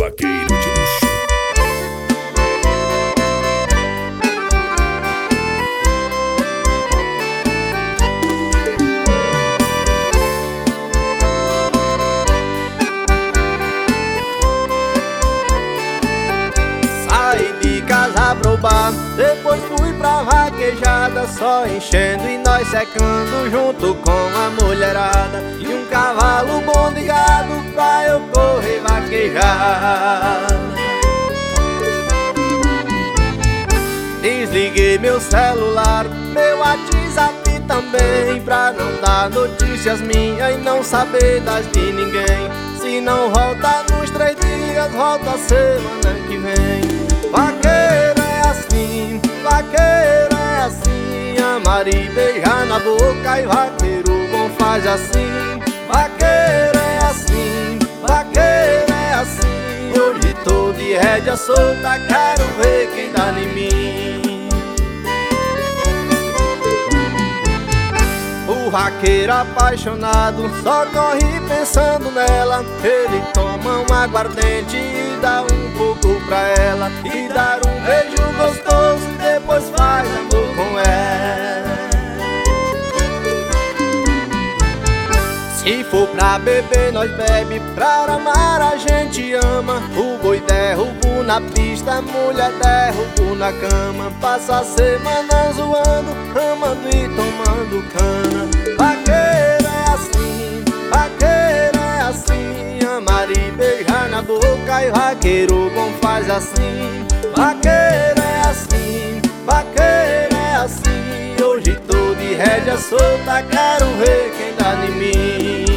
vaqueiro de luxo. Saí de casa pro bar, depois fui pra vaquejada, só enchendo e nós secando junto com a mulherada. E um cavalo bom de gado pra eu correr vaquejar. Desliguei meu celular, meu WhatsApp também, pra não dar notícias minhas e não saber das de ninguém. Se não volta nos 3 dias, volta semana que vem. Vaqueiro é assim, vaqueiro é assim, amar e beijar na boca, e vaqueiro bom faz assim. Vaqueiro é assim, vaqueiro é assim, hoje tô de rédea solta, quero ver quem dá em mim. O vaqueiro apaixonado só corre pensando nela. Ele toma um aguardente e dá um pouco pra ela, e dar um beijo gostoso e depois faz amor com ela. Se for pra beber, nós bebe, pra amar a gente ama. O boi derrubo na pista, a mulher derrubo na cama. Passa a semana zoando, amando e tomando cana. Vaqueiro é assim, vaqueiro é assim, amar e beijar na boca, e vaqueiro bom faz assim. Vaqueiro é assim, vaqueiro é assim, hoje tô de rédea solta, quero ver quem dá em mim.